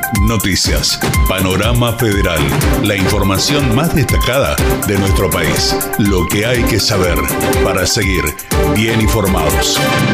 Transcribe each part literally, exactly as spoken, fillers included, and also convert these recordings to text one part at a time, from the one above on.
Noticias. Panorama Federal. La información más destacada de nuestro país. Lo que hay que saber para seguir bien informados.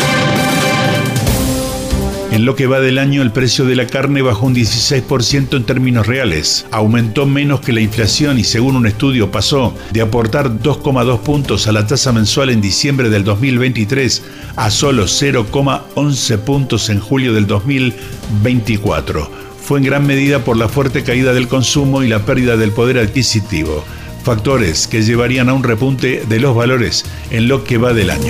En lo que va del año, el precio de la carne bajó un dieciséis por ciento en términos reales. Aumentó menos que la inflación y, según un estudio, pasó de aportar dos coma dos puntos a la tasa mensual en diciembre del dos mil veintitrés a solo cero coma once puntos en julio del dos mil veinticuatro. Fue en gran medida por la fuerte caída del consumo y la pérdida del poder adquisitivo, factores que llevarían a un repunte de los valores en lo que va del año.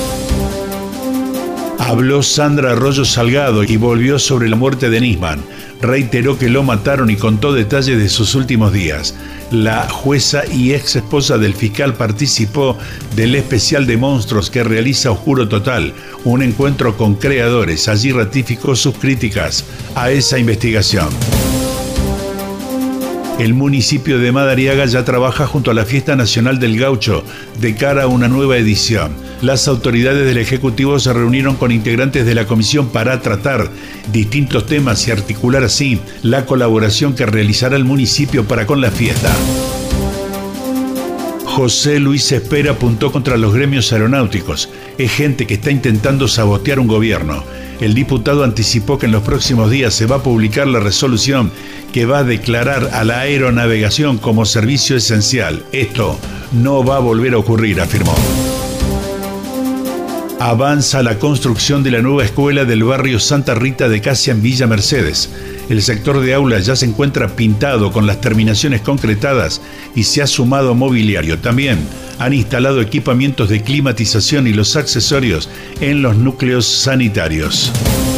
Habló Sandra Arroyo Salgado y volvió sobre la muerte de Nisman. Reiteró que lo mataron y contó detalles de sus últimos días. La jueza y ex esposa del fiscal participó del especial de monstruos que realiza Oscuro Total, un encuentro con creadores. Allí ratificó sus críticas a esa investigación. El municipio de Madariaga ya trabaja junto a la Fiesta Nacional del Gaucho de cara a una nueva edición. Las autoridades del Ejecutivo se reunieron con integrantes de la comisión para tratar distintos temas y articular así la colaboración que realizará el municipio para con la fiesta. José Luis Espera apuntó contra los gremios aeronáuticos. Es gente que está intentando sabotear un gobierno. El diputado anticipó que en los próximos días se va a publicar la resolución que va a declarar a la aeronavegación como servicio esencial. Esto no va a volver a ocurrir, afirmó. Avanza la construcción de la nueva escuela del barrio Santa Rita de Casia en Villa Mercedes. El sector de aulas ya se encuentra pintado con las terminaciones concretadas y se ha sumado mobiliario. También han instalado equipamientos de climatización y los accesorios en los núcleos sanitarios.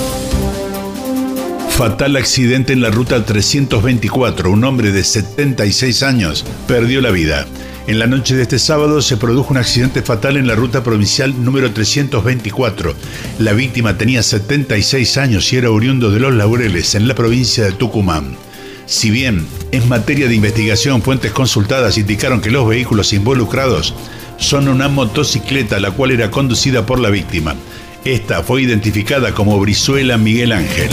Fatal accidente en la ruta trescientos veinticuatro. Un hombre de setenta y seis años perdió la vida. En la noche de este sábado se produjo un accidente fatal en la ruta provincial número trescientos veinticuatro. La víctima tenía setenta y seis años y era oriundo de Los Laureles, en la provincia de Tucumán. Si bien es materia de investigación, fuentes consultadas indicaron que los vehículos involucrados son una motocicleta, la cual era conducida por la víctima. Esta fue identificada como Brizuela Miguel Ángel.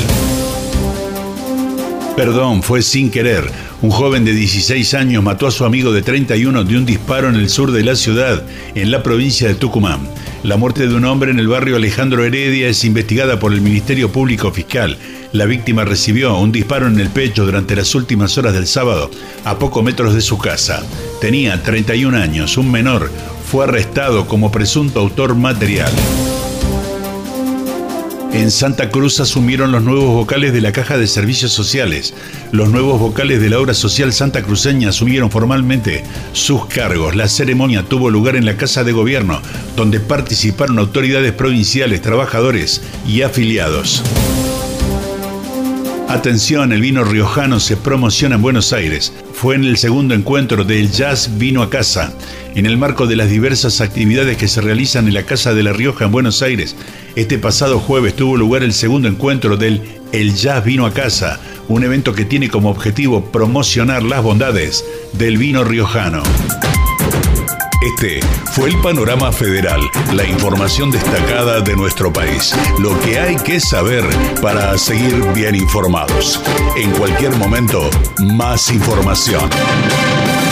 Perdón, fue sin querer. Un joven de dieciséis años mató a su amigo de treinta y uno de un disparo en el sur de la ciudad, en la provincia de Tucumán. La muerte de un hombre en el barrio Alejandro Heredia es investigada por el Ministerio Público Fiscal. La víctima recibió un disparo en el pecho durante las últimas horas del sábado, a pocos metros de su casa. Tenía treinta y un años. Un menor fue arrestado como presunto autor material. En Santa Cruz asumieron los nuevos vocales de la Caja de Servicios Sociales. Los nuevos vocales de la obra social santacruceña asumieron formalmente sus cargos. La ceremonia tuvo lugar en la Casa de Gobierno, donde participaron autoridades provinciales, trabajadores y afiliados. Atención, el vino riojano se promociona en Buenos Aires. Fue en el segundo encuentro del Jazz Vino a Casa. En el marco de las diversas actividades que se realizan en la Casa de La Rioja en Buenos Aires, este pasado jueves tuvo lugar el segundo encuentro del El Jazz Vino a Casa, un evento que tiene como objetivo promocionar las bondades del vino riojano. Este fue el Panorama Federal, la información destacada de nuestro país. Lo que hay que saber para seguir bien informados. En cualquier momento, más información.